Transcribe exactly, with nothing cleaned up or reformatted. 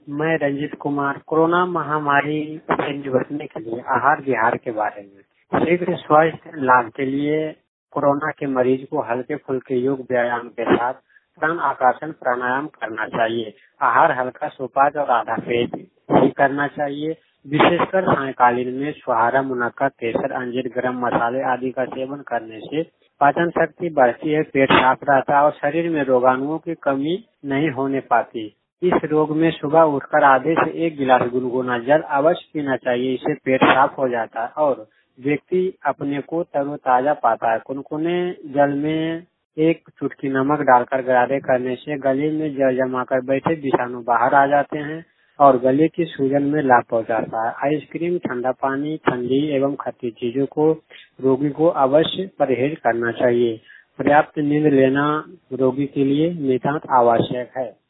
मैं रंजित कुमार। कोरोना महामारी से निपटने के लिए आहार विहार के बारे में शीघ्र स्वास्थ्य लाभ के लिए कोरोना के मरीज को हल्के फुल्के योग व्यायाम के साथ प्राण आकर्षण प्राणायाम करना चाहिए। आहार हल्का सुपाच्य और आधा पेट ही करना चाहिए। विशेषकर सायंकालीन में छुहारा, मुनक्का, केसर, अंजीर, गरम मसाले आदि का सेवन करने से पाचन शक्ति बढ़ती है, पेट साफ रहता है और शरीर में रोगाणुओं की कमी नहीं होने पाती। इस रोग में सुबह उठकर आधे से एक गिलास गुनगुना जल अवश्य पीना चाहिए। इससे पेट साफ हो जाता है और व्यक्ति अपने को तरोताजा पाता है। कुनकुने जल में एक चुटकी नमक डालकर गरारे करने से गले में जल जमा कर बैठे विषाणु बाहर आ जाते हैं और गले की सूजन में लाभ पहुंचाता है। आइसक्रीम, ठंडा पानी, ठंडी एवं खट्टी चीजों को रोगी को अवश्य परहेज करना चाहिए। पर्याप्त नींद लेना रोगी के लिए नितांत आवश्यक है।